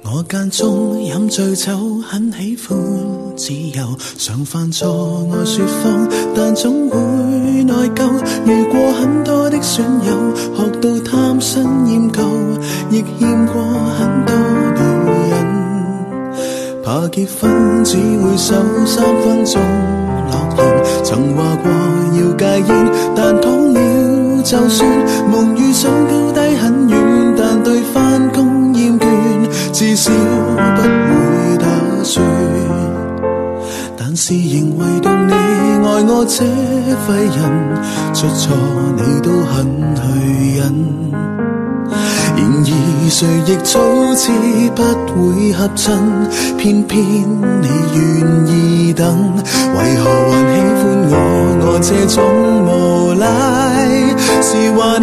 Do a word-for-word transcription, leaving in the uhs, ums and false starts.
我間中飲醉酒，很喜歡自由，常犯錯愛說謊，但總會內疚。遇過很多的損友，學到貪新厭舊，亦欠過很多女人。怕結婚只會守三分鐘諾言，曾話過要戒煙，但擋了就算。夢遇想高低很遠，但對返工厭倦，至少不會打算。但是仍唯獨你愛我這廢人，出錯你都肯去忍。然而誰亦早知不會合襯，偏偏你願意等，為何還喜歡我？我這種無賴是還